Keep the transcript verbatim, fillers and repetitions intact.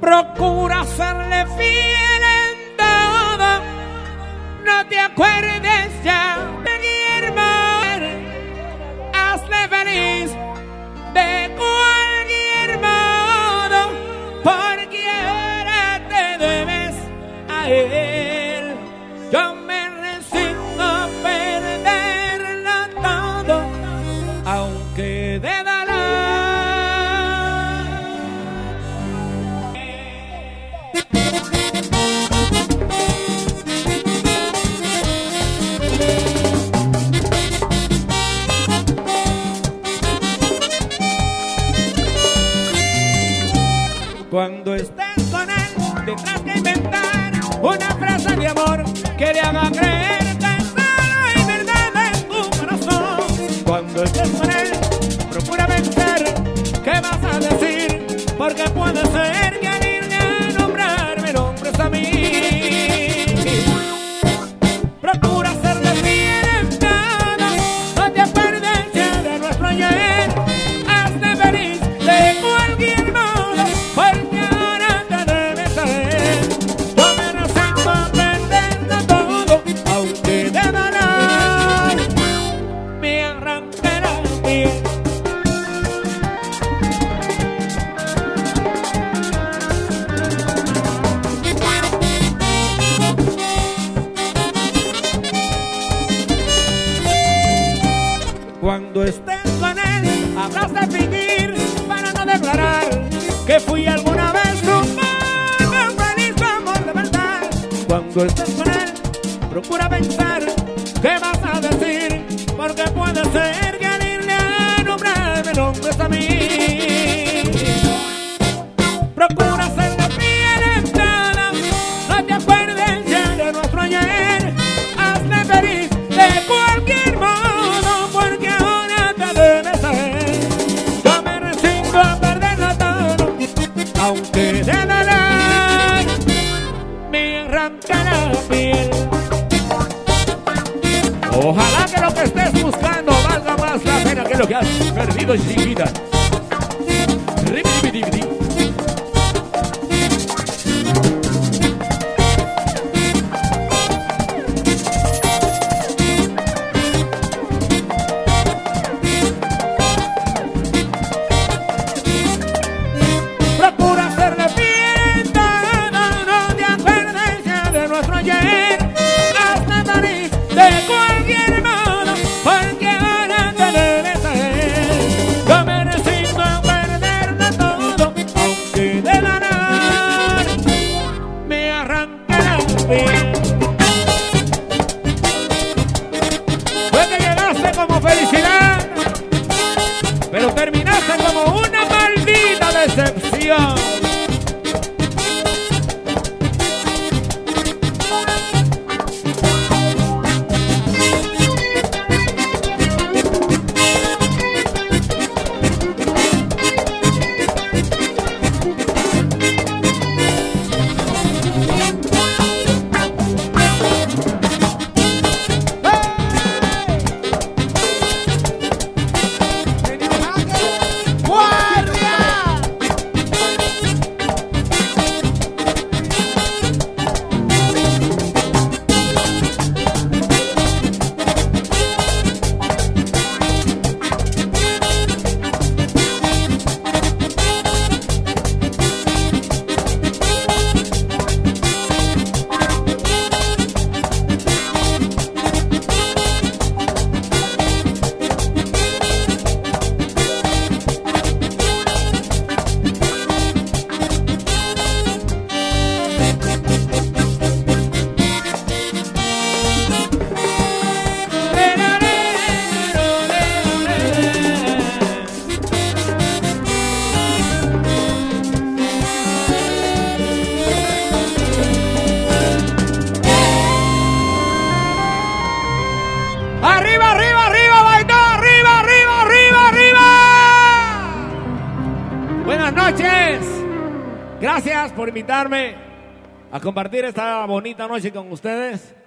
Procura serle fiel en todo, no te acuerdes ya de Guillermo. Hazle feliz de cualquier modo, porque ahora te debes a él. Yo me resigno a perderlo todo, aunque de dolor. Cuando estés con él, tendrás que inventar una frase de amor que le haga creer que solo hay verdad en tu corazón. Cuando estés con él, procura pensar qué vas a decir, porque puede ser que al irle a nombrar me nombres a mí. Procura serle fiel en todo, no te acuerdes ya de nuestro ayer. Hazte feliz de cualquier modo, porque ahora te debes a él. Yo me resigno a perderlo todo, aunque de dolor me arranque la piel. Cuando estés con él, habrás de fingir para no declarar que fui alguna vez tu amor, feliz tu amor de verdad. Cuando estés con él, procura pensar qué vas a decir, porque puede ser que al irle a nombrar me nombres a mí. Procura serle fiel en todo, no te acuerdes ya de nuestro ayer. Hazle feliz de cualquier modo, porque ahora te debes a él. Yo me resigno a perderlo todo, aunque de dolor me arranca la piel. Ojalá que lo que estés buscando valga más la pena que lo que has perdido en tu vida. Procura serle fiel en todo, no te acuerdes ya de nuestro ayer. Hazte feliz de cualquier modo, porque ahora te debes a él. Yo me resigno a perderlo todo, aunque de dolor me arranque la piel. Fue que llegaste como felicidad, pero terminaste como una maldita decepción. ¡Arriba, arriba, arriba, Baitó! ¡Arriba, arriba, arriba, arriba! Buenas noches. Gracias por invitarme a compartir esta bonita noche con ustedes.